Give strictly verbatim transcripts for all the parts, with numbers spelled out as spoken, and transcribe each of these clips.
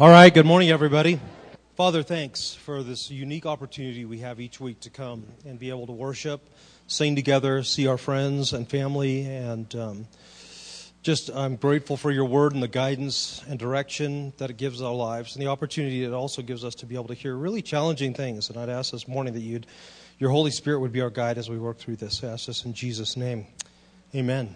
All right, good morning, everybody. Father, thanks for this unique opportunity we have each week to come and be able to worship, sing together, see our friends and family, and um, just I'm grateful for your word and the guidance and direction that it gives our lives, and the opportunity it also gives us to be able to hear really challenging things. And I'd ask this morning that you'd, your Holy Spirit would be our guide as we work through this. I ask this in Jesus' name. Amen.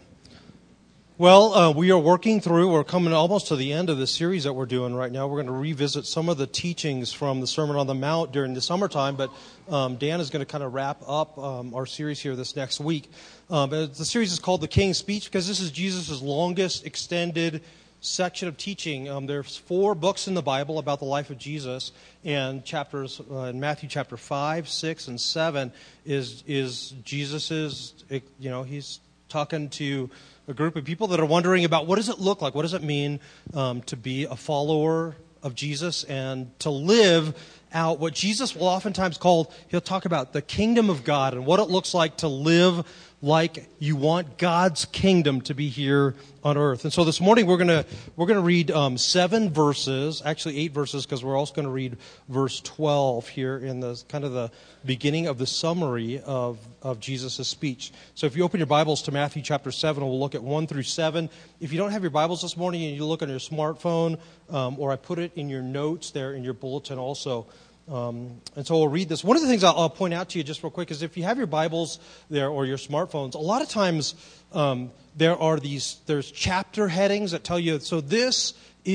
Well, uh, we are working through, we're coming almost to the end of the series that we're doing right now. We're going to revisit some of the teachings from the Sermon on the Mount during the summertime, but um, Dan is going to kind of wrap up um, our series here this next week. Um, the series is called The King's Speech because this is Jesus' longest extended section of teaching. Um, there's four books in the Bible about the life of Jesus, and chapters uh, in Matthew chapter five, six, and seven is is Jesus's, you know, he's talking to a group of people that are wondering about what does it look like, what does it mean um, to be a follower of Jesus and to live out what Jesus will oftentimes call, he'll talk about the kingdom of God and what it looks like to live like you want God's kingdom to be here on earth. And so this morning we're going to we're going to read um, seven verses, actually eight verses, because we're also going to read verse twelve here in the kind of the beginning of the summary of, of Jesus' speech. So if you open your Bibles to Matthew chapter seven, we'll look at one through seven. If you don't have your Bibles this morning and you look on your smartphone, um, or I put it in your notes there in your bulletin also. Um, and so we'll read this. One of the things I'll, I'll point out to you just real quick is if you have your Bibles there or your smartphones, a lot of times um, there are these, there's chapter headings that tell you, so this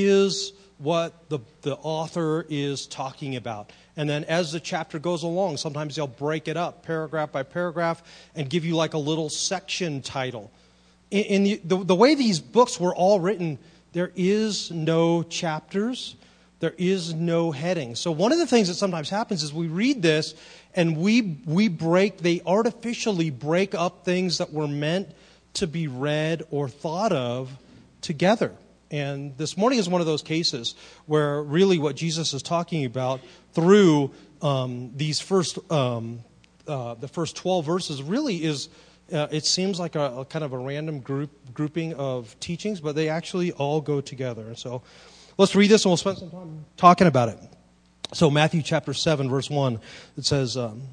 is what the, the author is talking about. And then as the chapter goes along, sometimes they'll break it up paragraph by paragraph and give you like a little section title. In, in the, the, the way these books were all written, there is no chapters. There is no heading. So one of the things that sometimes happens is we read this and we we break, they artificially break up things that were meant to be read or thought of together. And this morning is one of those cases where really what Jesus is talking about through um, these first, um, uh, the first twelve verses really is, uh, it seems like a, a kind of a random group grouping of teachings, but they actually all go together. And so let's read this and we'll spend some time talking about it. So Matthew chapter seven, verse one, it says, um,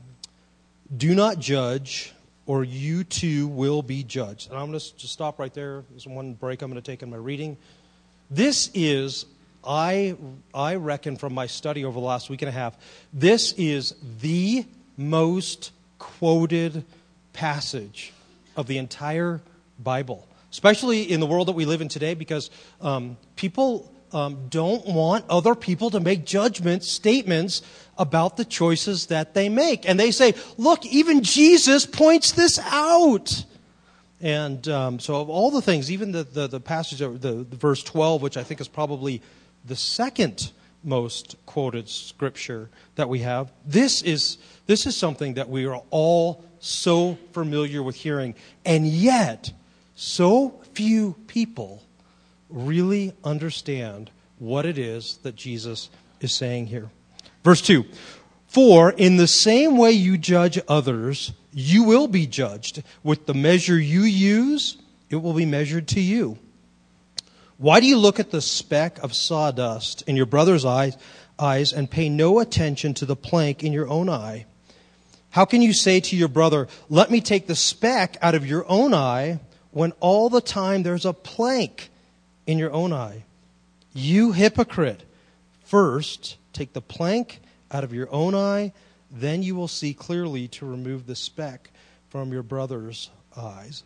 do not judge or you too will be judged. And I'm going to just stop right there. There's one break I'm going to take in my reading. This is, I, I reckon from my study over the last week and a half, this is the most quoted passage of the entire Bible, especially in the world that we live in today, because um, people Um, don't want other people to make judgment statements about the choices that they make. And they say, look, even Jesus points this out. And um, so of all the things, even the, the, the passage, of the, the verse twelve, which I think is probably the second most quoted scripture that we have, this is this is something that we are all so familiar with hearing. And yet, so few people really understand what it is that Jesus is saying here. Verse two, for in the same way you judge others, you will be judged. With the measure you use, it will be measured to you. Why do you look at the speck of sawdust in your brother's eyes, eyes and pay no attention to the plank in your own eye? How can you say to your brother, let me take the speck out of your own eye, when all the time there's a plank in your own eye? You hypocrite, first take the plank out of your own eye, then you will see clearly to remove the speck from your brother's eyes.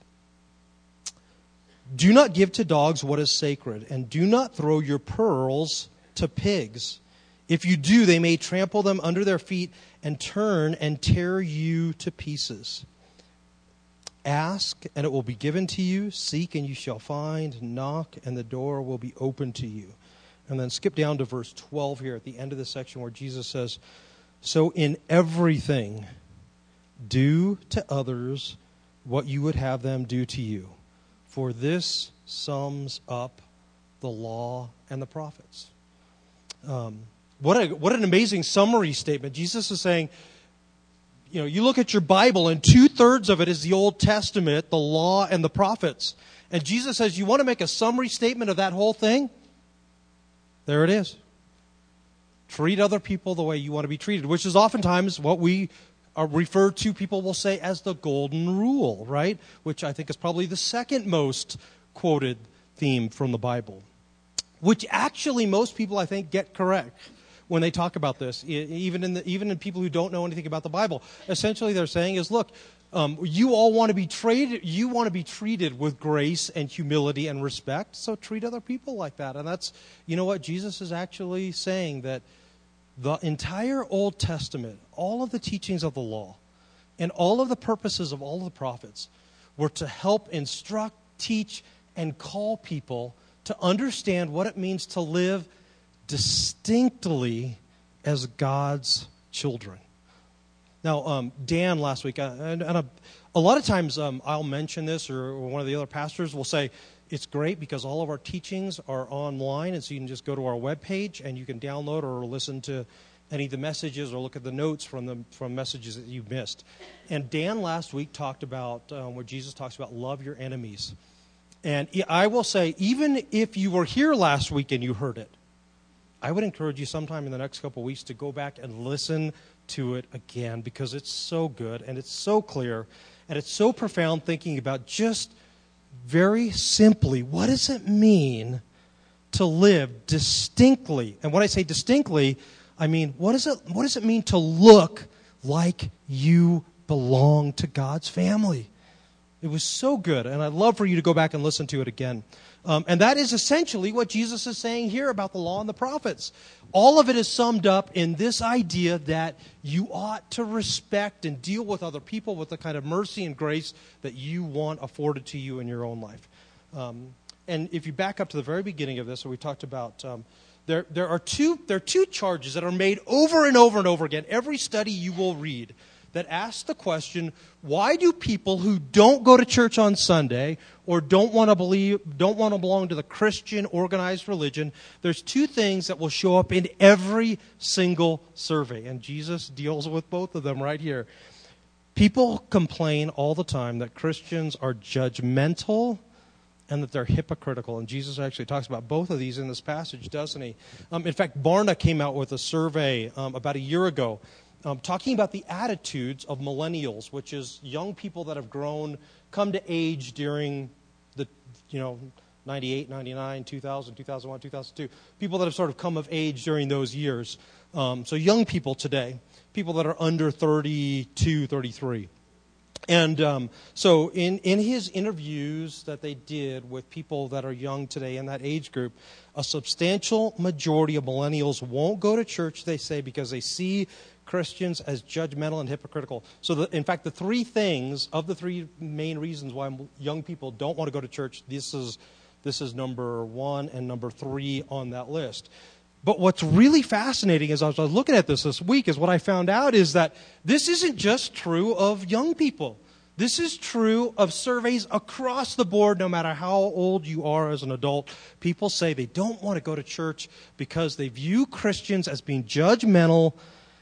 Do not give to dogs what is sacred, and do not throw your pearls to pigs. If you do, they may trample them under their feet and turn and tear you to pieces. Ask, and it will be given to you. Seek, and you shall find. Knock, and the door will be opened to you. And then skip down to verse twelve here at the end of the section where Jesus says, so in everything, do to others what you would have them do to you. For this sums up the law and the prophets. Um, what a, what an amazing summary statement. Jesus is saying, you know, you look at your Bible and two-thirds of it is the Old Testament, the law, and the prophets. And Jesus says, you want to make a summary statement of that whole thing? There it is. Treat other people the way you want to be treated, which is oftentimes what we are referred to, people will say, as the golden rule, right? Which I think is probably the second most quoted theme from the Bible, which actually most people, I think, get correct when they talk about this, even in the, even in people who don't know anything about the Bible. Essentially, they're saying is, look, um, you all want to be treated, you want to be treated with grace and humility and respect, so treat other people like that. And that's, you know what, Jesus is actually saying that the entire Old Testament, all of the teachings of the law, and all of the purposes of all of the prophets were to help instruct, teach, and call people to understand what it means to live distinctly as God's children. Now, um, Dan last week, uh, and, and a, a lot of times um, I'll mention this, or, or one of the other pastors will say, it's great because all of our teachings are online, and so you can just go to our webpage and you can download or listen to any of the messages or look at the notes from the from messages that you've missed. And Dan last week talked about um, where Jesus talks about love your enemies. And I will say, even if you were here last week and you heard it, I would encourage you sometime in the next couple of weeks to go back and listen to it again, because it's so good and it's so clear and it's so profound, thinking about just very simply, what does it mean to live distinctly? And when I say distinctly, I mean, what does it, what does it mean to look like you belong to God's family? It was so good, and I'd love for you to go back and listen to it again. Um, and that is essentially what Jesus is saying here about the law and the prophets. All of it is summed up in this idea that you ought to respect and deal with other people with the kind of mercy and grace that you want afforded to you in your own life. Um, and if you back up to the very beginning of this, so we talked about um, there there are two there are two charges that are made over and over and over again. Every study you will read that asks the question, why do people who don't go to church on Sunday or don't want to believe, don't want to belong to the Christian organized religion, there's two things that will show up in every single survey. And Jesus deals with both of them right here. People complain all the time that Christians are judgmental and that they're hypocritical. And Jesus actually talks about both of these in this passage, doesn't he? Um, in fact, Barna came out with a survey um, about a year ago Um, talking about the attitudes of millennials, which is young people that have grown, come to age during the, you know, ninety-eight, ninety-nine, two thousand, two thousand one, two thousand two. People that have sort of come of age during those years. Um, so young people today, people that are under thirty-two, thirty-three. And um, so in, in his interviews that they did with people that are young today in that age group, a substantial majority of millennials won't go to church, they say, because they see Christians as judgmental and hypocritical. So, the, in fact, the three things, of the three main reasons why young people don't want to go to church, this is this is number one and number three on that list. But what's really fascinating as I was looking at this this week is what I found out is that this isn't just true of young people. This is true of surveys across the board, no matter how old you are as an adult. People say they don't want to go to church because they view Christians as being judgmental,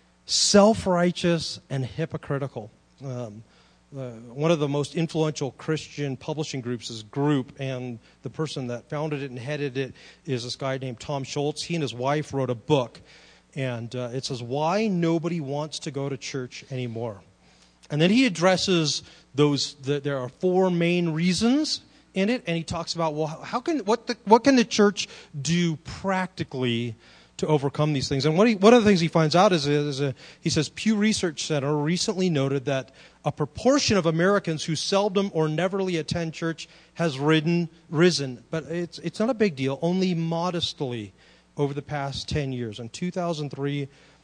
self-righteous, and hypocritical. Um, uh, one of the most influential Christian publishing groups is Group, and the person that founded it and headed it is this guy named Tom Schultz. He and his wife wrote a book, and uh, it says, Why Nobody Wants to Go to Church Anymore. And then he addresses those, the, there are four main reasons in it, and he talks about, well, how can what the, what can the church do practically to overcome these things? And what he, one of the things he finds out is, is a, he says, Pew Research Center recently noted that a proportion of Americans who seldom or neverly attend church has ridden, risen, but it's it's not a big deal, only modestly over the past ten years. In two thousand three,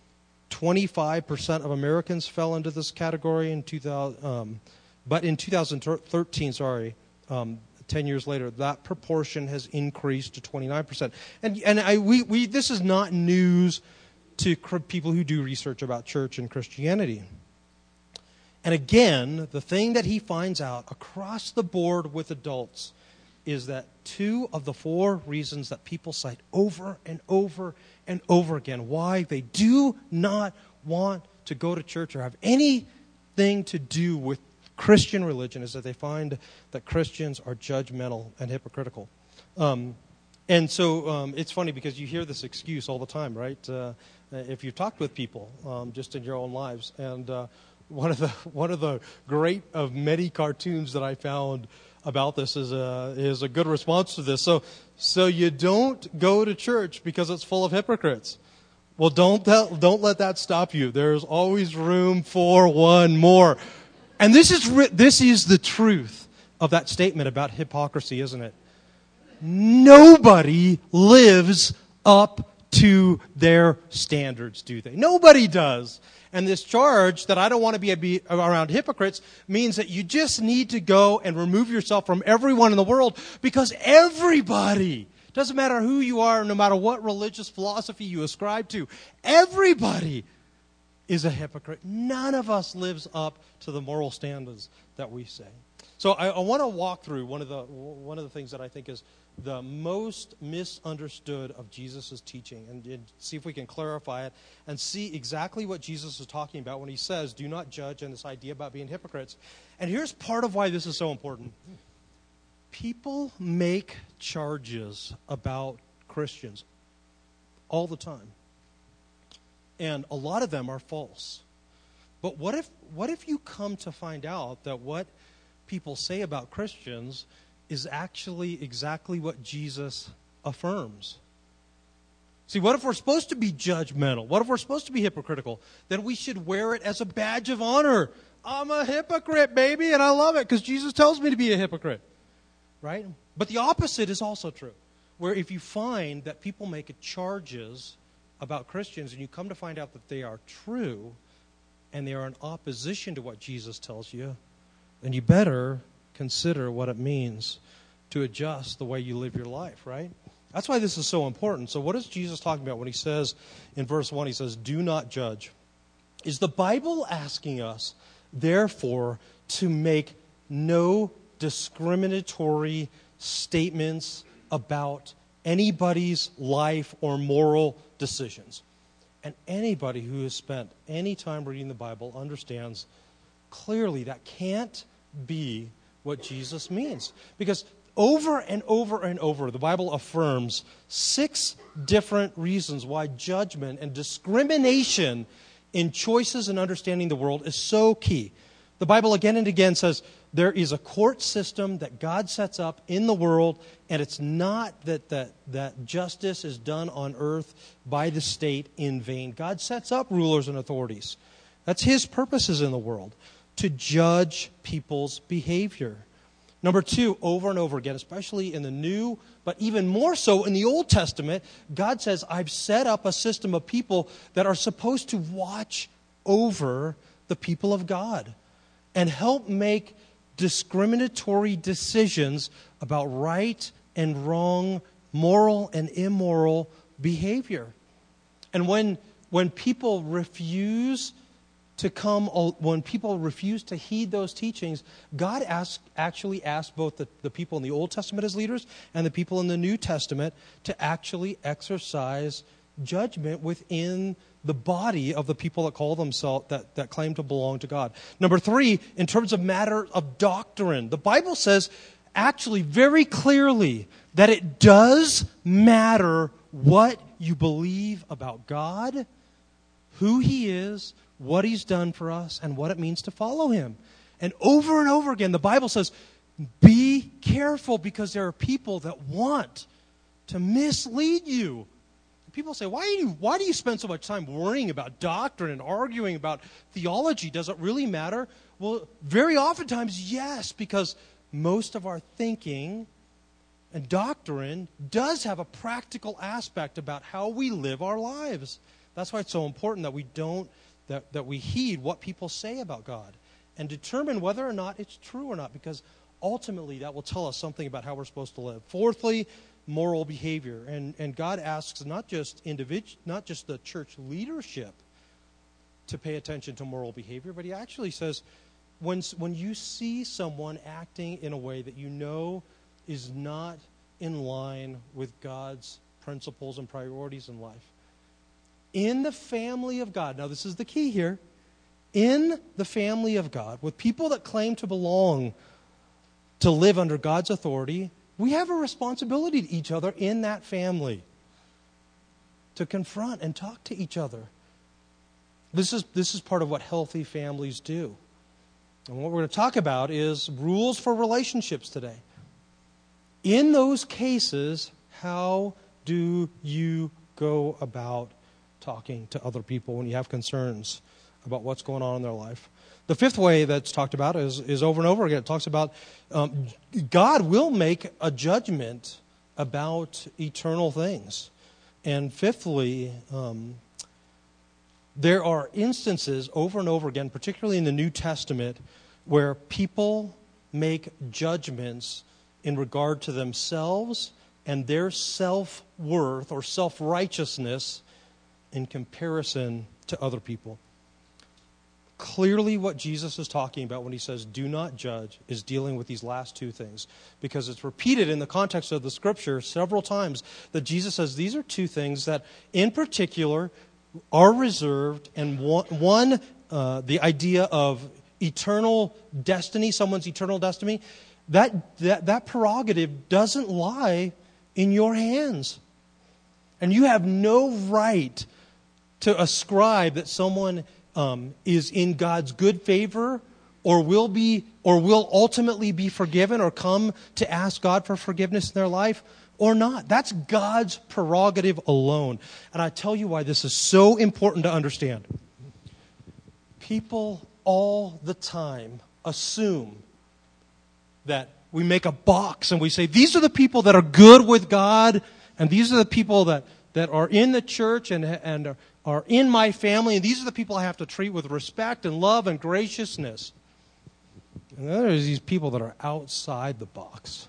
twenty-five percent of Americans fell into this category. In two thousand, um, but in two thousand thirteen, sorry, um, ten years later, that proportion has increased to twenty-nine percent. And and I we we this is not news to cr- people who do research about church and Christianity. And again, the thing that he finds out across the board with adults is that two of the four reasons that people cite over and over and over again why they do not want to go to church or have anything to do with Christian religion is that they find that Christians are judgmental and hypocritical. Um, And so um, it's funny because you hear this excuse all the time, right? Uh, if you've talked with people um, just in your own lives. And uh, one of the one of the great of many cartoons that I found about this is a is a good response to this. So so you don't go to church because it's full of hypocrites. Well, don't tell, don't let that stop you. There's always room for one more. And this is this is the truth of that statement about hypocrisy, isn't it? Nobody lives up to their standards, do they? Nobody does. And this charge that I don't want to be, be around hypocrites means that you just need to go and remove yourself from everyone in the world, because everybody, doesn't matter who you are, no matter what religious philosophy you ascribe to, everybody is a hypocrite. None of us lives up to the moral standards that we say. So I, I want to walk through one of the one of the things that I think is the most misunderstood of Jesus' teaching, and, and see if we can clarify it and see exactly what Jesus is talking about when he says, do not judge, and this idea about being hypocrites. And here's part of why this is so important. People make charges about Christians all the time. And a lot of them are false. But what if what if you come to find out that what people say about Christians is actually exactly what Jesus affirms? See, what if we're supposed to be judgmental? What if we're supposed to be hypocritical? Then we should wear it as a badge of honor. I'm a hypocrite, baby, and I love it because Jesus tells me to be a hypocrite. Right? But the opposite is also true. Where if you find that people make charges about Christians and you come to find out that they are true and they are in opposition to what Jesus tells you, then you better consider what it means to adjust the way you live your life, right? That's why this is so important. So what is Jesus talking about when he says in verse one, he says, do not judge? Is the Bible asking us, therefore, to make no discriminatory statements about anybody's life or moral decisions? And anybody who has spent any time reading the Bible understands clearly that can't be what Jesus means. Because over and over and over, the Bible affirms six different reasons why judgment and discrimination in choices and understanding the world is so key. The Bible again and again says there is a court system that God sets up in the world, and it's not that, that, that justice is done on earth by the state in vain. God sets up rulers and authorities. That's his purposes in the world, to judge people's behavior. Number two, over and over again, especially in the New, but even more so in the Old Testament, God says, I've set up a system of people that are supposed to watch over the people of God and help make discriminatory decisions about right and wrong, moral and immoral behavior. And when, when people refuse to come, when people refuse to heed those teachings, God asked, actually asked both the, the people in the Old Testament as leaders and the people in the New Testament to actually exercise judgment within the body of the people that call themselves, that, that claim to belong to God. Number three, in terms of matter of doctrine, the Bible says actually very clearly that it does matter what you believe about God, who he is, what he's done for us, and what it means to follow him. And over and over again, the Bible says, be careful, because there are people that want to mislead you. People say, why do you, why do you spend so much time worrying about doctrine and arguing about theology? Does it really matter? Well, very oftentimes, yes, because most of our thinking and doctrine does have a practical aspect about how we live our lives. That's why it's so important that we don't That, that we heed what people say about God and determine whether or not it's true or not, because ultimately that will tell us something about how we're supposed to live. Fourthly, moral behavior. And, and God asks not just individual, not just the church leadership to pay attention to moral behavior, but he actually says when, when you see someone acting in a way that you know is not in line with God's principles and priorities in life, in the family of God, now this is the key here, in the family of God, with people that claim to belong, to live under God's authority, we have a responsibility to each other in that family to confront and talk to each other. This is, this is part of what healthy families do. And what we're going to talk about is rules for relationships today. In those cases, how do you go about talking to other people when you have concerns about what's going on in their life? The fifth way that's talked about is, is over and over again. It talks about um, God will make a judgment about eternal things. And fifthly, um, there are instances over and over again, particularly in the New Testament, where people make judgments in regard to themselves and their self-worth or self-righteousness in comparison to other people. Clearly what Jesus is talking about when he says, do not judge, is dealing with these last two things. Because it's repeated in the context of the Scripture several times that Jesus says these are two things that in particular are reserved, and one, one uh, the idea of eternal destiny, someone's eternal destiny, that, that, that prerogative doesn't lie in your hands. And you have no right to ascribe that someone Um, is in God's good favor or will be or will ultimately be forgiven or come to ask God for forgiveness in their life or not. That's God's prerogative alone. And I tell you why this is so important to understand. People all the time assume that we make a box and we say, these are the people that are good with God and these are the people that, that are in the church and, and are are in my family, and these are the people I have to treat with respect and love and graciousness. And then there's these people that are outside the box.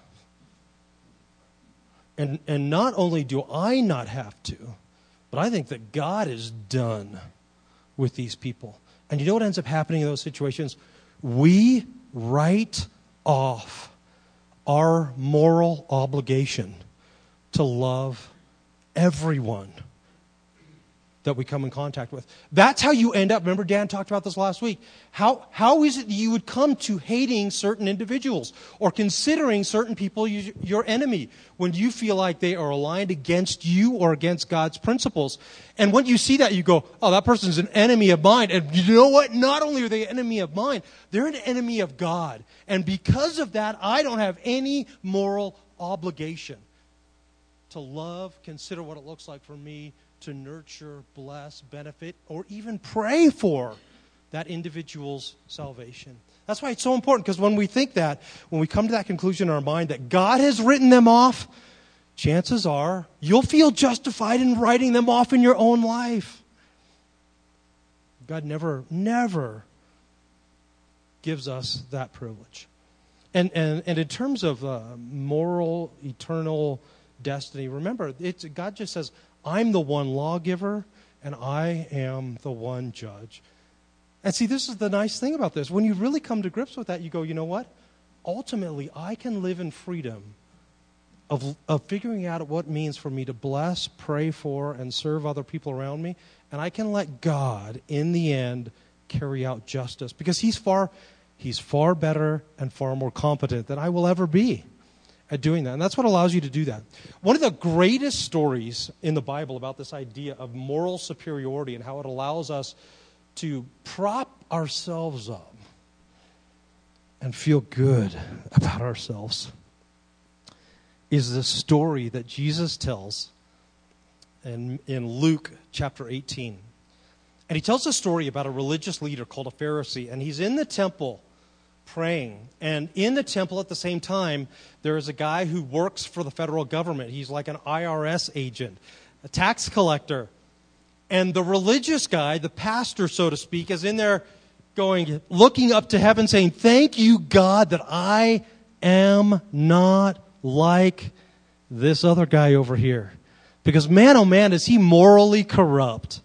And, and not only do I not have to, but I think that God is done with these people. And you know what ends up happening in those situations? We write off our moral obligation to love everyone that we come in contact with. That's how you end up. Remember, Dan talked about this last week. How how is it that you would come to hating certain individuals or considering certain people you, your enemy when you feel like they are aligned against you or against God's principles? And when you see that, you go, oh, that person's an enemy of mine. And you know what? Not only are they an enemy of mine, they're an enemy of God. And because of that, I don't have any moral obligation to love, consider what it looks like for me to nurture, bless, benefit, or even pray for that individual's salvation. That's why it's so important, because when we think that, when we come to that conclusion in our mind that God has written them off, chances are you'll feel justified in writing them off in your own life. God never, never gives us that privilege. And and, and in terms of uh, moral, eternal destiny, remember, it's, God just says, I'm the one lawgiver, and I am the one judge. And see, this is the nice thing about this. When you really come to grips with that, you go, you know what? Ultimately, I can live in freedom of, of figuring out what it means for me to bless, pray for, and serve other people around me. And I can let God, in the end, carry out justice. Because he's far, he's far better and far more competent than I will ever be at doing that. And that's what allows you to do that. One of the greatest stories in the Bible about this idea of moral superiority and how it allows us to prop ourselves up and feel good about ourselves is the story that Jesus tells in, in Luke chapter eighteen. And he tells a story about a religious leader called a Pharisee, and he's in the temple praying. And in the temple at the same time, there is a guy who works for the federal government. He's like an I R S agent, a tax collector. And the religious guy, the pastor, so to speak, is in there going, looking up to heaven saying, thank you, God, that I am not like this other guy over here. Because man, oh man, is he morally corrupt.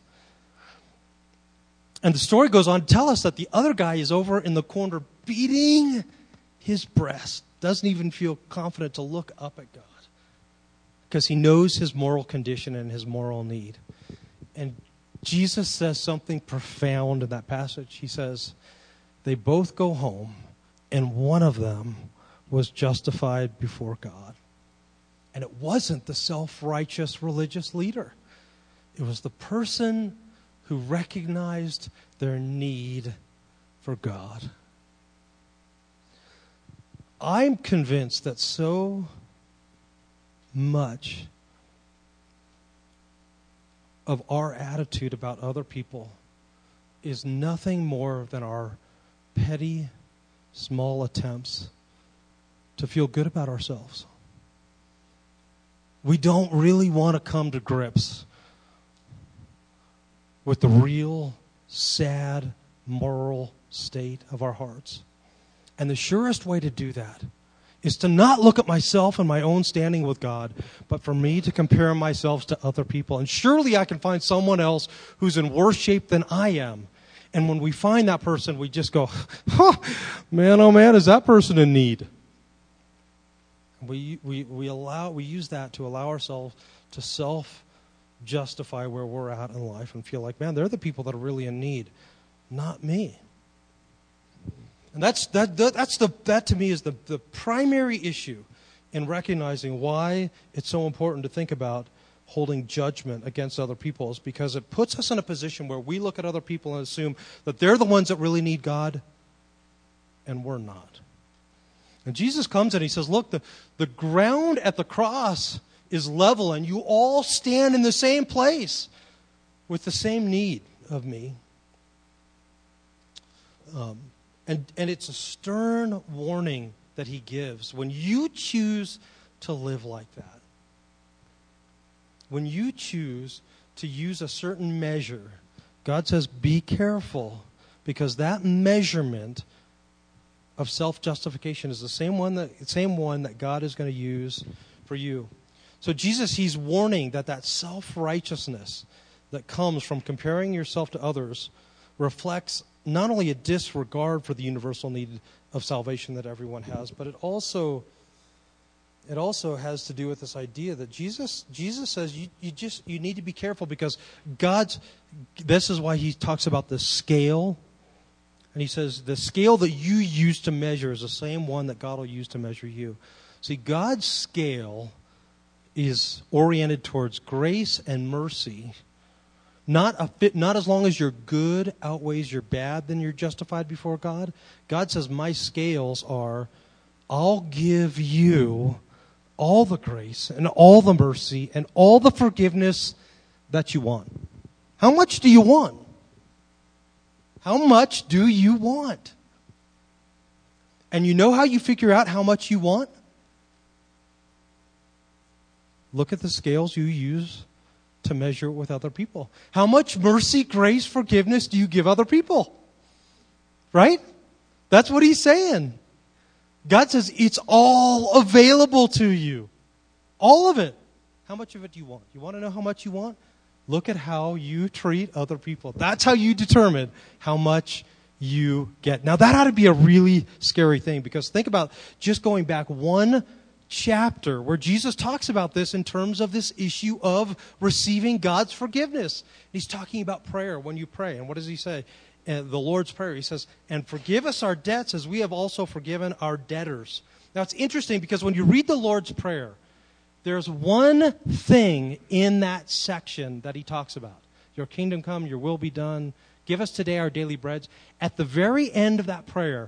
And the story goes on to tell us that the other guy is over in the corner beating his breast. Doesn't even feel confident to look up at God. Because he knows his moral condition and his moral need. And Jesus says something profound in that passage. He says, they both go home, and one of them was justified before God. And it wasn't the self-righteous religious leader. It was the person who recognized their need for God. I'm convinced that so much of our attitude about other people is nothing more than our petty, small attempts to feel good about ourselves. We don't really want to come to grips with the real, sad, moral state of our hearts. And the surest way to do that is to not look at myself and my own standing with God, but for me to compare myself to other people. And surely I can find someone else who's in worse shape than I am. And when we find that person, we just go, oh, man, oh man, is that person in need? We we we allow we use that to allow ourselves to self-justify where we're at in life and feel like, man, they're the people that are really in need, not me. And that's that that's the that to me is the, the primary issue in recognizing why it's so important to think about holding judgment against other people, is because it puts us in a position where we look at other people and assume that they're the ones that really need God, and we're not. And Jesus comes and he says, look, the, the ground at the cross is level, and you all stand in the same place with the same need of me. Um, and, and it's a stern warning that he gives when you choose to live like that. When you choose to use a certain measure, God says, be careful, because that measurement of self-justification is the same one that same one that God is going to use for you. So Jesus, he's warning that that self-righteousness that comes from comparing yourself to others reflects not only a disregard for the universal need of salvation that everyone has, but it also it also has to do with this idea that Jesus Jesus says you, you just you need to be careful, because God's this is why he talks about the scale. And he says the scale that you use to measure is the same one that God will use to measure you. See, God's scale is oriented towards grace and mercy. Not a fit, not as long as your good outweighs your bad, then you're justified before God. God says, my scales are, I'll give you all the grace and all the mercy and all the forgiveness that you want. How much do you want? How much do you want? And you know how you figure out how much you want? Look at the scales you use to measure it with other people. How much mercy, grace, forgiveness do you give other people? Right? That's what he's saying. God says it's all available to you. All of it. How much of it do you want? You want to know how much you want? Look at how you treat other people. That's how you determine how much you get. Now, that ought to be a really scary thing, because think about just going back one chapter where Jesus talks about this in terms of this issue of receiving God's forgiveness. He's talking about prayer when you pray. And what does he say? Uh, the Lord's Prayer. He says, and forgive us our debts as we have also forgiven our debtors. Now, it's interesting because when you read the Lord's Prayer, there's one thing in that section that he talks about. Your kingdom come, your will be done. Give us today our daily bread. At the very end of that prayer,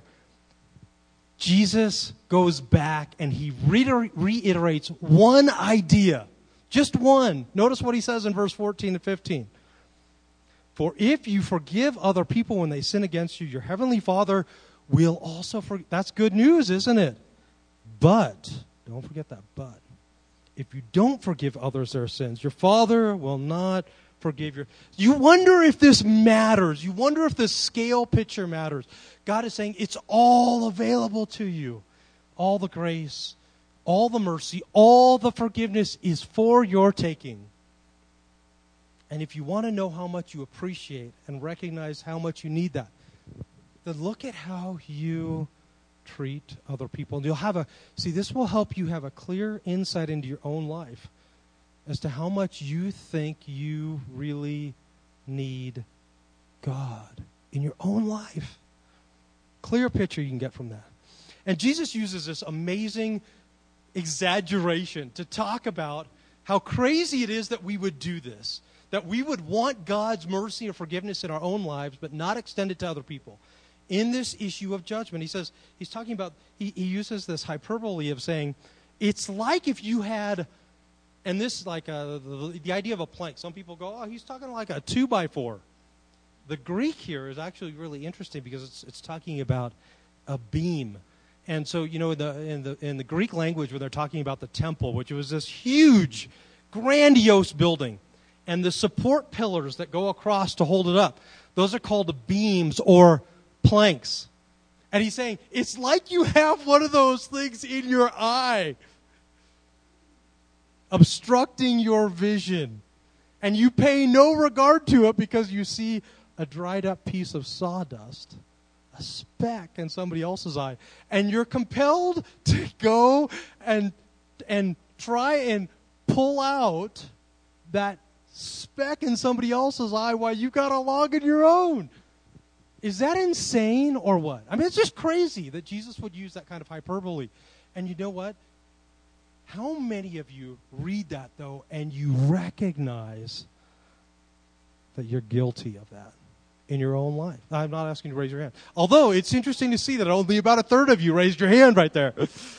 Jesus goes back and he reiter- reiterates one idea. Just one. Notice what he says in verse fourteen and fifteen. For if you forgive other people when they sin against you, your heavenly Father will also forgive. That's good news, isn't it? But, don't forget that but. If you don't forgive others their sins, your Father will not forgive your... You wonder if this matters. You wonder if the scale picture matters. God is saying it's all available to you. All the grace, all the mercy, all the forgiveness is for your taking. And if you want to know how much you appreciate and recognize how much you need that, then look at how you treat other people. And you'll have a, see, this will help you have a clear insight into your own life as to how much you think you really need God in your own life. Clear picture you can get from that. And Jesus uses this amazing exaggeration to talk about how crazy it is that we would do this, that we would want God's mercy and forgiveness in our own lives, but not extend it to other people. In this issue of judgment, he says, he's talking about, he, he uses this hyperbole of saying, it's like if you had, and this is like a, the, the idea of a plank. Some people go, oh, he's talking like a two by four. The Greek here is actually really interesting because it's it's talking about a beam. And so, you know, in the in the in the Greek language, when they're talking about the temple, which was this huge, grandiose building, and the support pillars that go across to hold it up, those are called beams or planks. And he's saying, it's like you have one of those things in your eye, obstructing your vision. And you pay no regard to it because you see a dried up piece of sawdust, a speck in somebody else's eye. And you're compelled to go and and try and pull out that speck in somebody else's eye while you got a log in your own. Is that insane or what? I mean, it's just crazy that Jesus would use that kind of hyperbole. And you know what? How many of you read that, though, and you recognize that you're guilty of that in your own life? I'm not asking you to raise your hand. Although, it's interesting to see that only about a third of you raised your hand right there.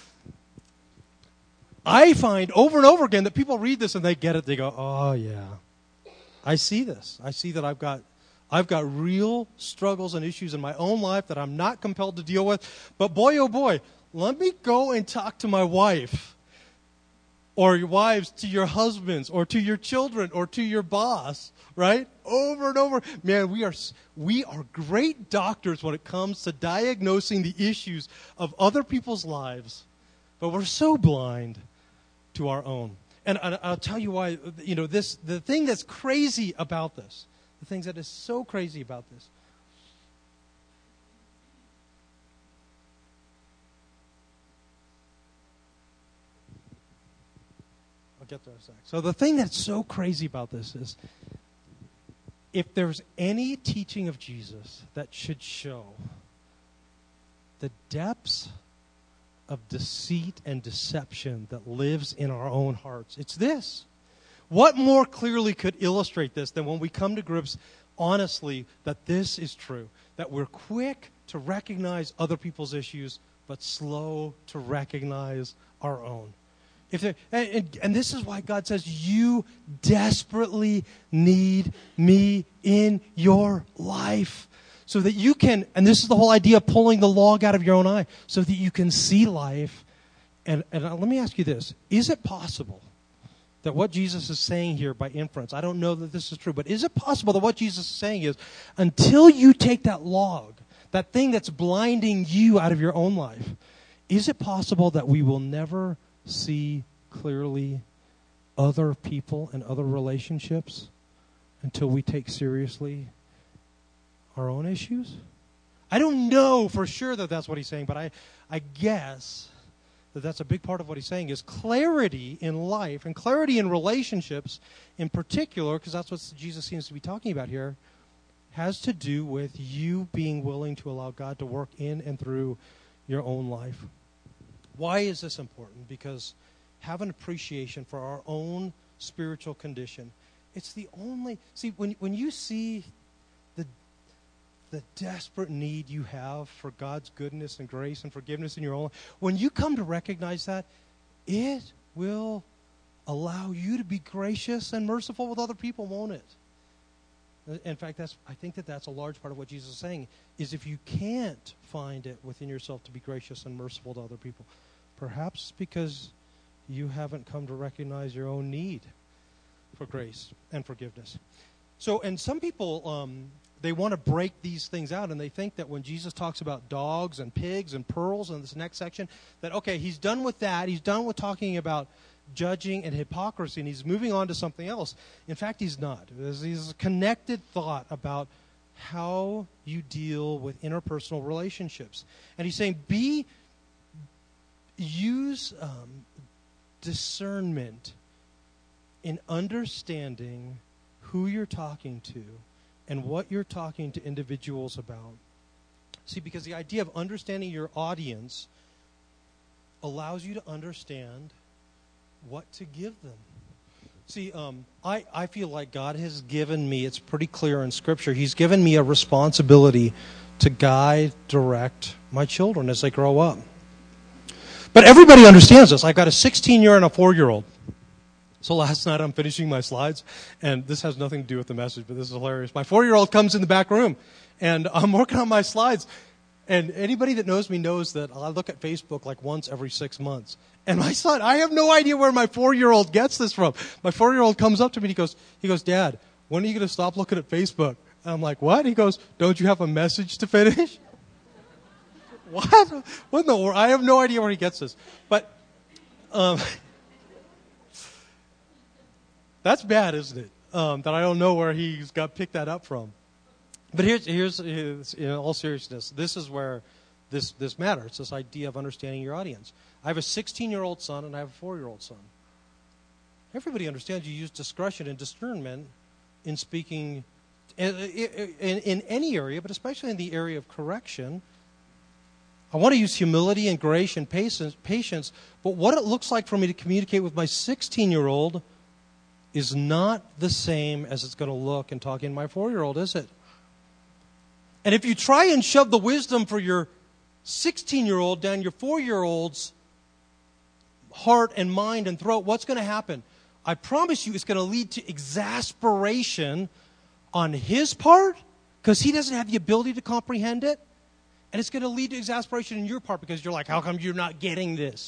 I find over and over again that people read this and they get it. They go, oh, yeah. I see this. I see that I've got I've got real struggles and issues in my own life that I'm not compelled to deal with. But boy, oh boy, let me go and talk to my wife, or your wives to your husbands, or to your children, or to your boss, right? Over and over. Man, we are we are great doctors when it comes to diagnosing the issues of other people's lives, but we're so blind to our own. And I'll tell you why. You know, this the thing that's crazy about this. The things that is so crazy about this. I'll get there in a sec. So the thing that's so crazy about this is, if there's any teaching of Jesus that should show the depths of deceit and deception that lives in our own hearts, it's this. What more clearly could illustrate this than when we come to grips honestly that this is true, that we're quick to recognize other people's issues, but slow to recognize our own. If and, and, and this is why God says, you desperately need me in your life, so that you can, and this is the whole idea of pulling the log out of your own eye, so that you can see life. And, and let me ask you this, is it possible that what Jesus is saying here by inference, I don't know that this is true, but is it possible that what Jesus is saying is, until you take that log, that thing that's blinding you out of your own life, is it possible that we will never see clearly other people and other relationships until we take seriously our own issues? I don't know for sure that that's what he's saying, but I, I guess that that's a big part of what he's saying is clarity in life and clarity in relationships in particular, because that's what Jesus seems to be talking about here, has to do with you being willing to allow God to work in and through your own life. Why is this important? Because have an appreciation for our own spiritual condition. It's the only, see, when when you see the the desperate need you have for God's goodness and grace and forgiveness in your own life, when you come to recognize that, it will allow you to be gracious and merciful with other people, won't it? In fact, that's I think that that's a large part of what Jesus is saying, is if you can't find it within yourself to be gracious and merciful to other people, perhaps because you haven't come to recognize your own need for grace and forgiveness. So, and some people, um, they want to break these things out, and they think that when Jesus talks about dogs and pigs and pearls in this next section, that, okay, he's done with that. He's done with talking about judging and hypocrisy, and he's moving on to something else. In fact, he's not. There's, there's a connected thought about how you deal with interpersonal relationships. And he's saying, be, use um, discernment in understanding who you're talking to and what you're talking to individuals about. See, because the idea of understanding your audience allows you to understand what to give them. See, um, I, I feel like God has given me, it's pretty clear in Scripture, He's given me a responsibility to guide, direct my children as they grow up. But everybody understands this. I've got a sixteen-year and a four-year-old. So last night I'm finishing my slides, and this has nothing to do with the message, but this is hilarious. My four-year-old comes in the back room, and I'm working on my slides. And anybody that knows me knows that I look at Facebook like once every six months. And my son, I have no idea where my four-year-old gets this from. My four-year-old comes up to me and he goes, he goes, Dad, when are you going to stop looking at Facebook? And I'm like, what? He goes, don't you have a message to finish? What? What in the world? I have no idea where he gets this. But um, that's bad, isn't it? Um, that I don't know where he's got picked that up from. But here's, here's, here's, in all seriousness, this is where this, this matters, this idea of understanding your audience. I have a sixteen-year-old son and I have a four-year-old son. Everybody understands you use discretion and discernment in speaking in, in, in any area, but especially in the area of correction. I want to use humility and grace and patience, patience, but what it looks like for me to communicate with my sixteen-year-old is not the same as it's going to look in talking to my four-year-old, is it? And if you try and shove the wisdom for your sixteen-year-old down your four-year-old's heart and mind and throat, what's going to happen? I promise you it's going to lead to exasperation on his part because he doesn't have the ability to comprehend it. And it's going to lead to exasperation in your part because you're like, how come you're not getting this?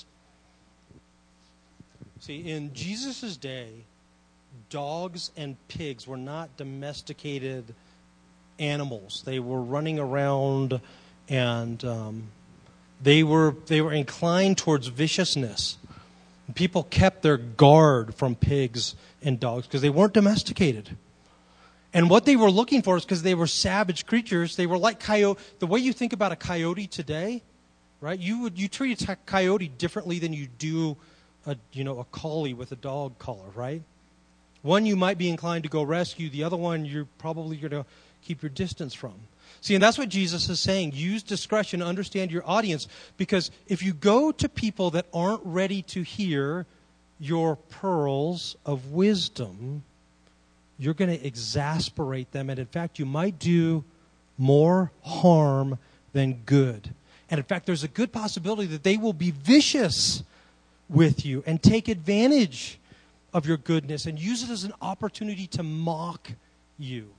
See, in Jesus' day, dogs and pigs were not domesticated animals. They were running around and um, they were they were inclined towards viciousness. People kept their guard from pigs and dogs because they weren't domesticated. And what they were looking for is because they were savage creatures. They were like coyote. The way you think about a coyote today, right? You would you treat a coyote differently than you do a you know a collie with a dog collar, right? One you might be inclined to go rescue. The other one you're probably going to keep your distance from. See, and that's what Jesus is saying. Use discretion, understand your audience, because if you go to people that aren't ready to hear your pearls of wisdom, you're going to exasperate them. And in fact, you might do more harm than good. And in fact, there's a good possibility that they will be vicious with you and take advantage of your goodness and use it as an opportunity to mock you.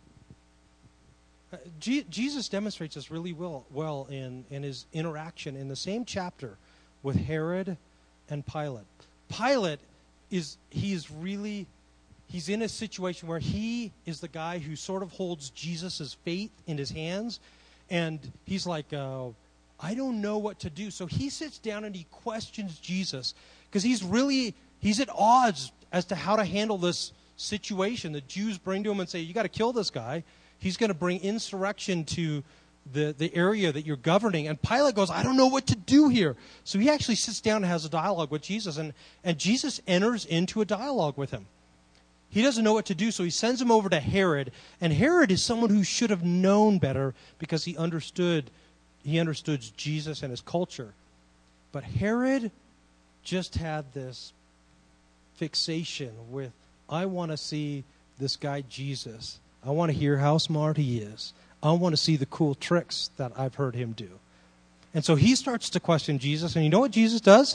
Uh, G- Jesus demonstrates this really well, well in, in his interaction in the same chapter with Herod and Pilate. Pilate is, he is really, he's in a situation where he is the guy who sort of holds Jesus' fate in his hands. And he's like, uh, I don't know what to do. So he sits down and he questions Jesus because he's really, he's at odds as to how to handle this situation. The Jews bring to him and say, you got to kill this guy. He's going to bring insurrection to the, the area that you're governing. And Pilate goes, I don't know what to do here. So he actually sits down and has a dialogue with Jesus. And, and Jesus enters into a dialogue with him. He doesn't know what to do, so he sends him over to Herod. And Herod is someone who should have known better because he understood, he understood Jesus and his culture. But Herod just had this fixation with, I want to see this guy Jesus. I want to hear how smart he is. I want to see the cool tricks that I've heard him do. And so he starts to question Jesus. And you know what Jesus does?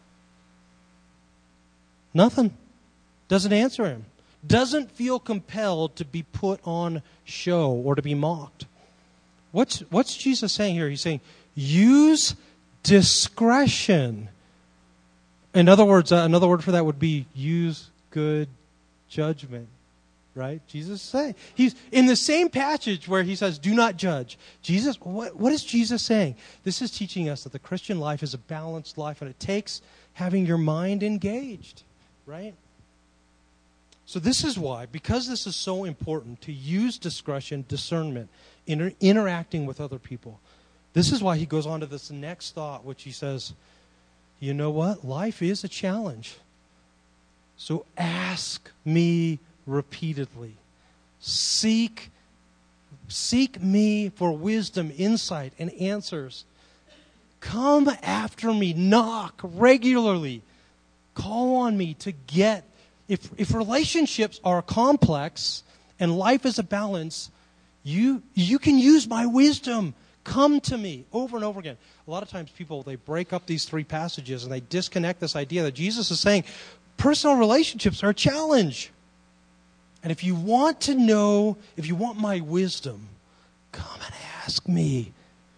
Nothing. Doesn't answer him. Doesn't feel compelled to be put on show or to be mocked. What's, what's Jesus saying here? He's saying, use discretion. In other words, uh, another word for that would be use good judgment. Right? Jesus is saying. He's in the same passage where he says, do not judge. Jesus, what, what is Jesus saying? This is teaching us that the Christian life is a balanced life and it takes having your mind engaged. Right? So this is why, because this is so important to use discretion, discernment, in interacting with other people. This is why he goes on to this next thought, which he says, you know what? Life is a challenge. So ask me repeatedly. Seek, seek me for wisdom, insight, and answers. Come after me. Knock regularly. Call on me to get. If, if relationships are complex and life is a balance, you, you can use my wisdom. Come to me over and over again. A lot of times people, they break up these three passages and they disconnect this idea that Jesus is saying personal relationships are a challenge. And if you want to know, if you want my wisdom, come and ask me.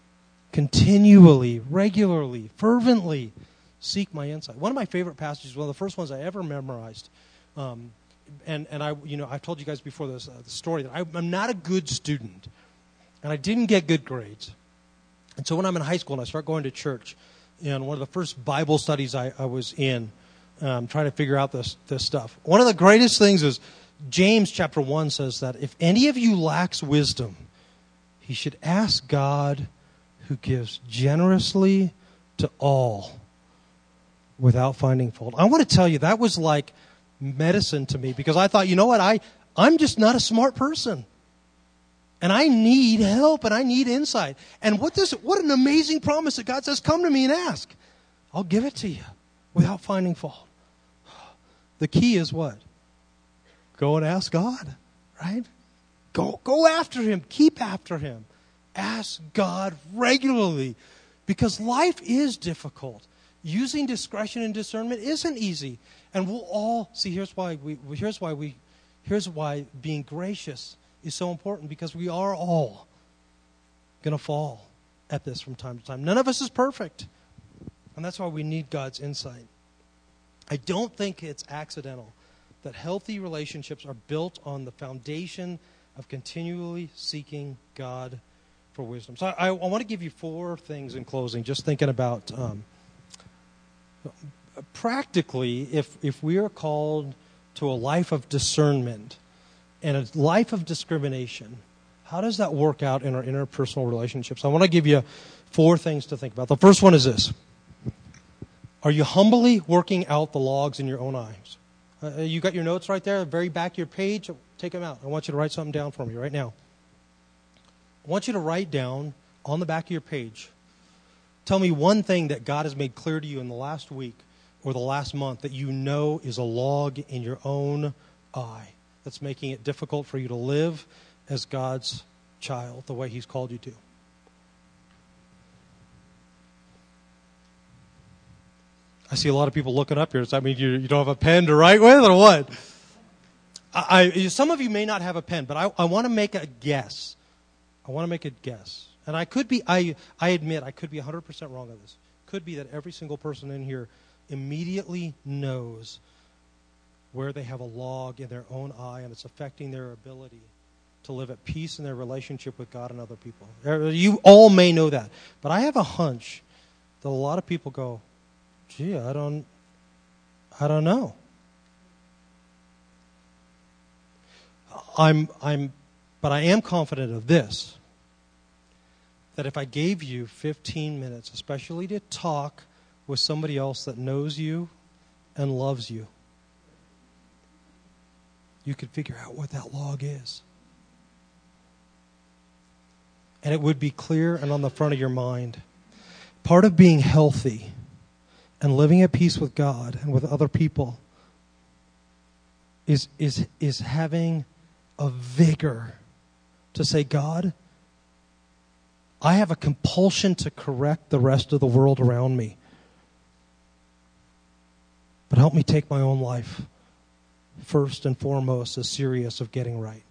Continually, regularly, fervently seek my insight. One of my favorite passages, one of the first ones I ever memorized, um, and, and I, you know, I've told you guys before this uh, the story that I, I'm not a good student. And I didn't get good grades. And so when I'm in high school and I start going to church, and one of the first Bible studies I, I was in, um, trying to figure out this, this stuff. One of the greatest things is James chapter one says that if any of you lacks wisdom, he should ask God who gives generously to all without finding fault. I want to tell you, that was like medicine to me because I thought, you know what, I, I'm just not a smart person. And I need help and I need insight. And what this, what an amazing promise that God says, come to me and ask. I'll give it to you without finding fault. The key is what? Go and ask God, right? Go, go after him. Keep after him. Ask God regularly because life is difficult. Using discretion and discernment isn't easy. And we'll all, see, here's why we, here's why we, here's why being gracious is so important because we are all going to fall at this from time to time. None of us is perfect. And that's why we need God's insight. I don't think it's accidental that healthy relationships are built on the foundation of continually seeking God for wisdom. So I, I want to give you four things in closing, just thinking about um, practically if, if we are called to a life of discernment and a life of discrimination, how does that work out in our interpersonal relationships? I want to give you four things to think about. The first one is this. Are you humbly working out the logs in your own eyes? Uh, you got your notes right there, the very back of your page. Take them out. I want you to write something down for me right now. I want you to write down on the back of your page, tell me one thing that God has made clear to you in the last week or the last month that you know is a log in your own eye that's making it difficult for you to live as God's child the way he's called you to. I see a lot of people looking up here. Does that mean you, you don't have a pen to write with or what? I, I, some of you may not have a pen, but I, I want to make a guess. I want to make a guess. And I could be, I, I admit, I could be one hundred percent wrong on this. Could be that every single person in here immediately knows where they have a log in their own eye and it's affecting their ability to live at peace in their relationship with God and other people. You all may know that. But I have a hunch that a lot of people go, gee, I don't, I don't know. I'm, I'm, but I am confident of this, that if I gave you fifteen minutes, especially to talk with somebody else that knows you and loves you, you could figure out what that log is. And it would be clear and on the front of your mind. Part of being healthy and living at peace with God and with other people is, is, is having a vigor to say, God, I have a compulsion to correct the rest of the world around me. But help me take my own life first and foremost as serious of getting right.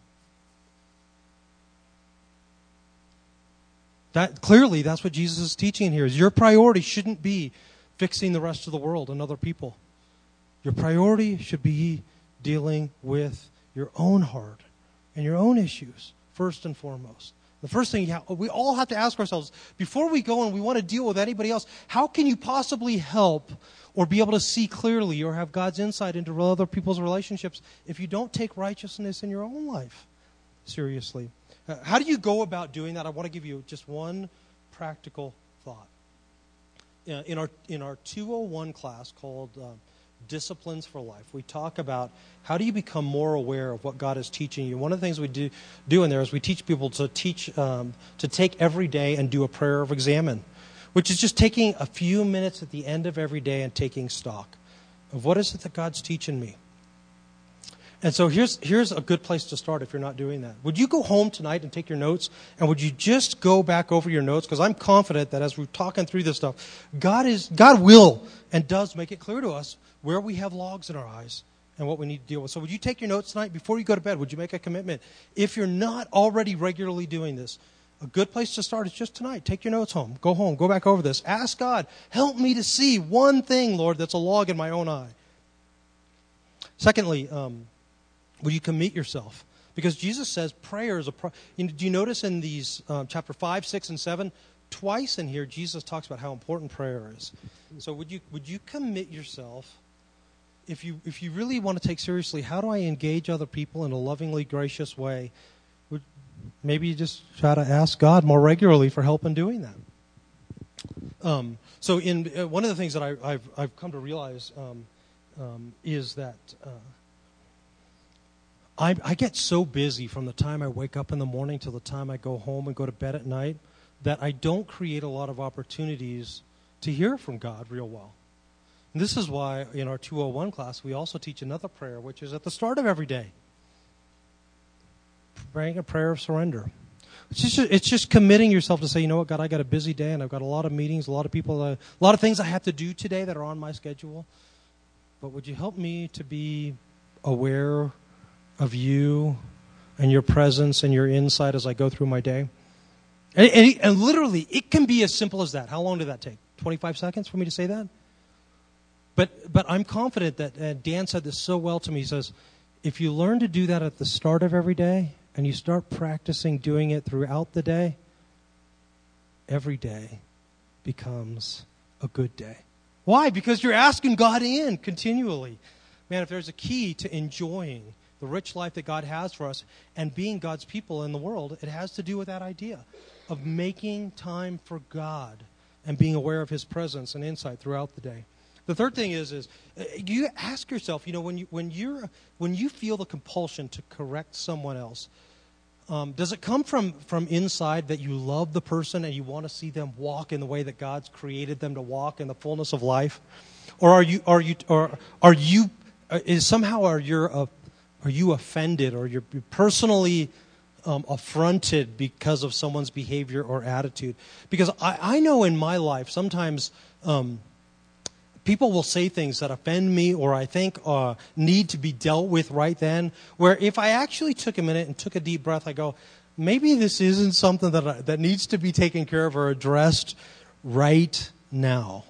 That clearly, that's what Jesus is teaching here. Is your priority shouldn't be fixing the rest of the world and other people. Your priority should be dealing with your own heart and your own issues first and foremost. The first thing you have, we all have to ask ourselves, before we go and we want to deal with anybody else, how can you possibly help or be able to see clearly or have God's insight into other people's relationships if you don't take righteousness in your own life seriously? Uh, how do you go about doing that? I want to give you just one practical thought. Uh, in our in our two oh one class called uh, Disciplines for Life, we talk about how do you become more aware of what God is teaching you. One of the things we do, do in there is we teach people to teach um, to take every day and do a prayer of examine. which is just taking a few minutes at the end of every day and taking stock of what is it that God's teaching me. And so here's here's a good place to start if you're not doing that. Would you go home tonight and take your notes, and would you just go back over your notes? Because I'm confident that as we're talking through this stuff, God is God will and does make it clear to us where we have logs in our eyes and what we need to deal with. So would you take your notes tonight before you go to bed? Would you make a commitment? If you're not already regularly doing this, a good place to start is just tonight. Take your notes home. Go home. Go back over this. Ask God, help me to see one thing, Lord, that's a log in my own eye. Secondly, um, will you commit yourself? Because Jesus says prayer is a... Pro- you know, do you notice in these um, chapter five, six, and seven, twice in here, Jesus talks about how important prayer is. So would you would you commit yourself, if you if you really want to take seriously, how do I engage other people in a lovingly gracious way? Would, maybe you just try to ask God more regularly for help in doing that. Um, so in uh, one of the things that I, I've I've come to realize um, um, is that... Uh, I, I get so busy from the time I wake up in the morning till the time I go home and go to bed at night that I don't create a lot of opportunities to hear from God real well. And this is why in our two oh one class we also teach another prayer, which is at the start of every day. Praying a prayer of surrender. It's just, it's just committing yourself to say, you know what, God, I got a busy day and I've got a lot of meetings, a lot of people, uh, a lot of things I have to do today that are on my schedule. But would you help me to be aware of you and your presence and your insight as I go through my day? And, and, and literally, it can be as simple as that. How long did that take? twenty-five seconds for me to say that? But but I'm confident that, uh, Dan said this so well to me. He says, if you learn to do that at the start of every day, and you start practicing doing it throughout the day, every day becomes a good day. Why? Because you're asking God in continually. Man, if there's a key to enjoying the rich life that God has for us and being God's people in the world, it has to do with that idea of making time for God and being aware of His presence and insight throughout the day. The third thing is, is you ask yourself, you know, when you when you're when you feel the compulsion to correct someone else, um, does it come from from inside that you love the person and you want to see them walk in the way that God's created them to walk in the fullness of life, or are you are you or are you is somehow are you a Are you offended or you're personally um, affronted because of someone's behavior or attitude? Because I, I know in my life sometimes um, people will say things that offend me or I think uh, need to be dealt with right then, where if I actually took a minute and took a deep breath, I go, maybe this isn't something that I, that needs to be taken care of or addressed right now.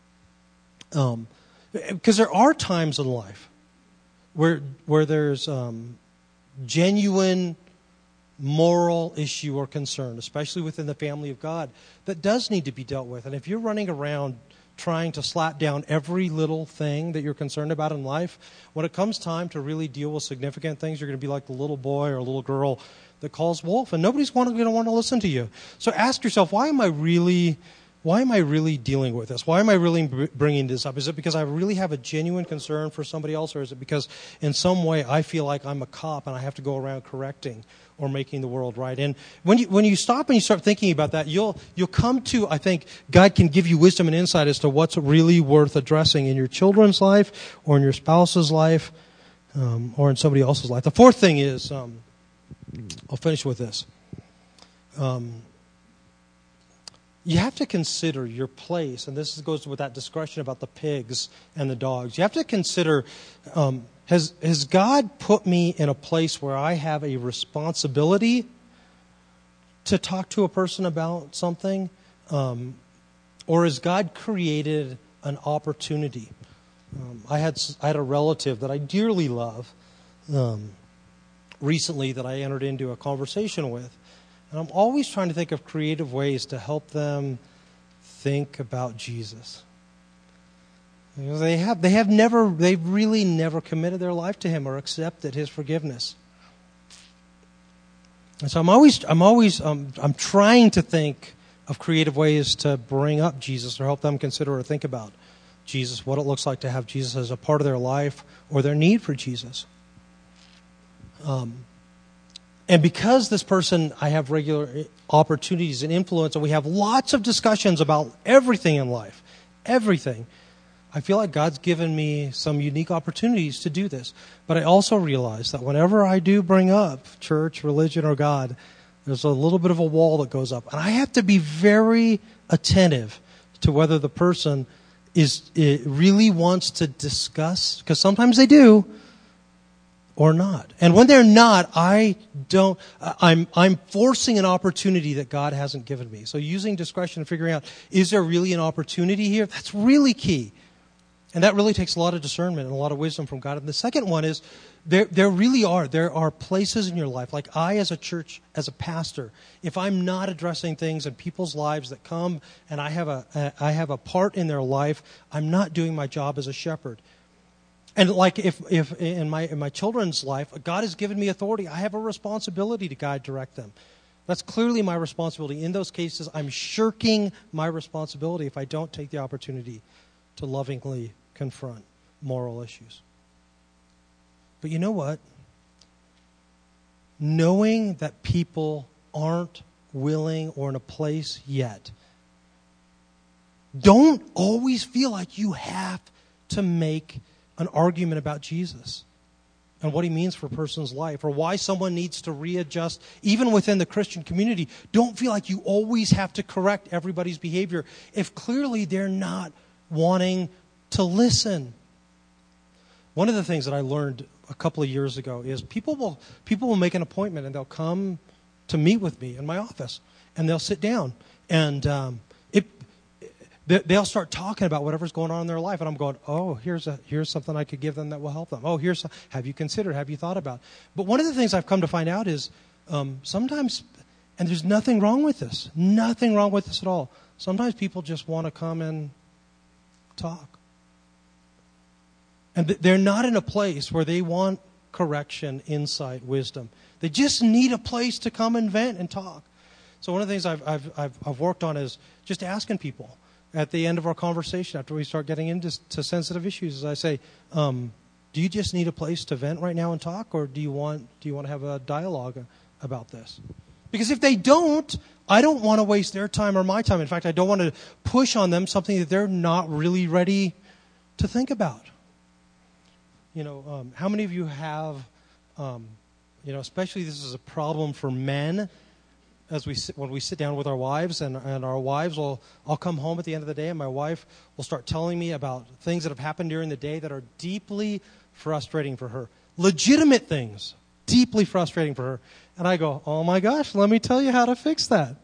Um, because there are times in life where where there's um, genuine moral issue or concern, especially within the family of God, that does need to be dealt with. And if you're running around trying to slap down every little thing that you're concerned about in life, when it comes time to really deal with significant things, you're going to be like the little boy or little girl that calls wolf, and nobody's going to want to listen to you. So ask yourself, why am I really... Why am I really dealing with this? Why am I really bringing this up? Is it because I really have a genuine concern for somebody else, or is it because in some way I feel like I'm a cop and I have to go around correcting or making the world right? And when you when you stop and you start thinking about that, you'll you'll come to, I think, God can give you wisdom and insight as to what's really worth addressing in your children's life or in your spouse's life um, or in somebody else's life. The fourth thing is, um, I'll finish with this. Um, You have to consider your place, and this goes with that discussion about the pigs and the dogs. You have to consider, um, has has God put me in a place where I have a responsibility to talk to a person about something, um, or has God created an opportunity? Um, I had I had a relative that I dearly love um, recently that I entered into a conversation with. And I'm always trying to think of creative ways to help them think about Jesus. Because they have, they have never, they've really never committed their life to Him or accepted His forgiveness. And so I'm always, I'm always, um, I'm trying to think of creative ways to bring up Jesus or help them consider or think about Jesus, what it looks like to have Jesus as a part of their life or their need for Jesus. Um. And because this person, I have regular opportunities and influence, and we have lots of discussions about everything in life, everything, I feel like God's given me some unique opportunities to do this. But I also realize that whenever I do bring up church, religion, or God, there's a little bit of a wall that goes up. And I have to be very attentive to whether the person is it really wants to discuss, because sometimes they do, or not. And when they're not, I don't, I'm, I'm forcing an opportunity that God hasn't given me. So using discretion and figuring out, is there really an opportunity here? That's really key. And that really takes a lot of discernment and a lot of wisdom from God. And the second one is, there, there really are, there are places in your life, like I as a church, as a pastor, if I'm not addressing things in people's lives that come and I have a, I have a part in their life, I'm not doing my job as a shepherd. And like if, if in my in my children's life, God has given me authority, I have a responsibility to guide, direct them. That's clearly my responsibility. In those cases, I'm shirking my responsibility if I don't take the opportunity to lovingly confront moral issues. But you know what? Knowing that people aren't willing or in a place yet, don't always feel like you have to make an argument about Jesus and what he means for a person's life, or why someone needs to readjust, even within the Christian community. Don't feel like you always have to correct everybody's behavior if clearly they're not wanting to listen. One of the things that I learned a couple of years ago is people will people will make an appointment and they'll come to meet with me in my office, and they'll sit down, and um, it they'll start talking about whatever's going on in their life, and I'm going, oh, here's a here's something I could give them that will help them. Oh, here's a, have you considered? Have you thought about? But one of the things I've come to find out is um, sometimes, and there's nothing wrong with this, nothing wrong with this at all. Sometimes people just want to come and talk. And they're not in a place where they want correction, insight, wisdom. They just need a place to come and vent and talk. So one of the things I've, I've, I've, I've worked on is just asking people at the end of our conversation, after we start getting into to sensitive issues, is I say, um, do you just need a place to vent right now and talk, or do you want do you want to have a dialogue about this? Because if they don't, I don't want to waste their time or my time. In fact, I don't want to push on them something that they're not really ready to think about. You know, um, how many of you have, um, you know, especially this is a problem for men, as we sit, when we sit down with our wives, and, and our wives will, I'll come home at the end of the day, and my wife will start telling me about things that have happened during the day that are deeply frustrating for her. Legitimate things, deeply frustrating for her. And I go, oh my gosh, let me tell you how to fix that.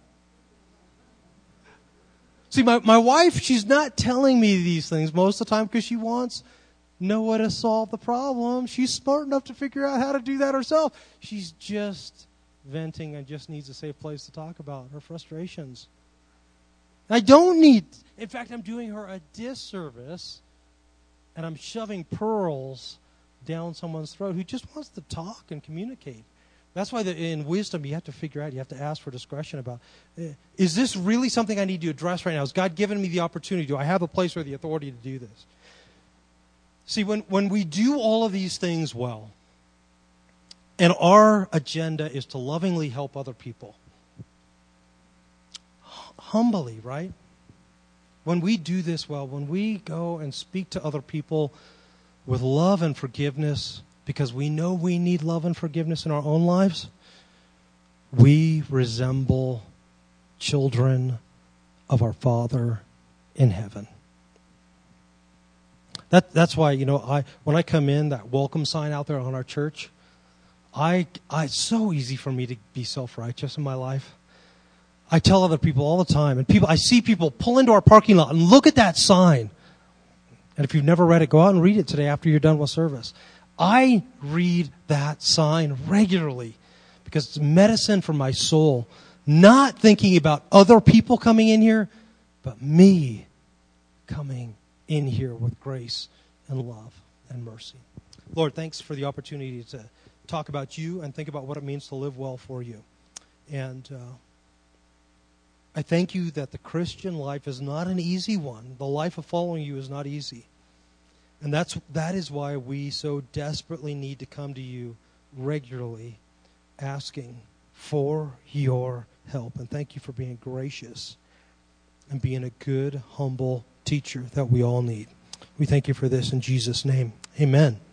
See, my, my wife, she's not telling me these things most of the time because she wants no way to solve the problem. She's smart enough to figure out how to do that herself. She's just venting and just needs a safe place to talk about her frustrations. I don't need, in fact, I'm doing her a disservice, and I'm shoving pearls down someone's throat who just wants to talk and communicate. That's why the, in wisdom you have to figure out, you have to ask for discretion about, is this really something I need to address right now? Has God given me the opportunity? Do I have a place or the authority to do this? See, when, when we do all of these things well, and our agenda is to lovingly help other people, humbly, right? When we do this well, when we go and speak to other people with love and forgiveness, because we know we need love and forgiveness in our own lives, we resemble children of our Father in heaven. That, that's why, you know, I when I come in, that welcome sign out there on our church, I, I it's so easy for me to be self-righteous in my life. I tell other people all the time, and people I see people pull into our parking lot and look at that sign. And if you've never read it, go out and read it today after you're done with service. I read that sign regularly because it's medicine for my soul. Not thinking about other people coming in here, but me coming in here with grace and love and mercy. Lord, thanks for the opportunity to talk about you and think about what it means to live well for you. And uh, I thank you that the Christian life is not an easy one. The life of following you is not easy. And that's that is why we so desperately need to come to you regularly asking for your help. And thank you for being gracious and being a good, humble teacher that we all need. We thank you for this in Jesus' name. Amen.